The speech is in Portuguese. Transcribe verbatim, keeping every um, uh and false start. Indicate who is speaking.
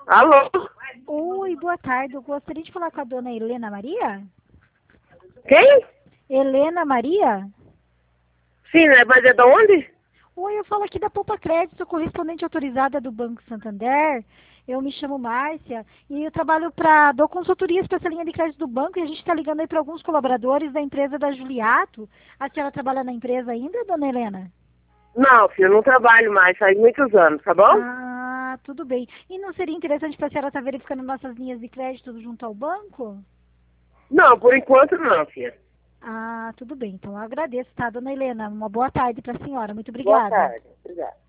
Speaker 1: Alô?
Speaker 2: Oi, boa tarde. Eu gostaria de falar com a dona Helena Maria?
Speaker 1: Quem?
Speaker 2: Helena Maria?
Speaker 1: Sim, né? Mas é de onde?
Speaker 2: Oi, eu falo aqui da Poupa Crédito, correspondente autorizada do Banco Santander. Eu me chamo Márcia e eu trabalho para dou consultorias para essa linha de crédito do banco e a gente está ligando aí para alguns colaboradores da empresa da Juliato. A senhora trabalha na empresa ainda, dona Helena?
Speaker 1: Não, filho, eu não trabalho mais, faz muitos anos, tá bom?
Speaker 2: Ah, tudo bem. E não seria interessante para a senhora estar verificando nossas linhas de crédito junto ao banco?
Speaker 1: Não, por enquanto não, filha.
Speaker 2: Ah, tudo bem. Então eu agradeço, tá, dona Helena? Uma boa tarde para a senhora. Muito
Speaker 1: Boa
Speaker 2: obrigada.
Speaker 1: tarde. Obrigada.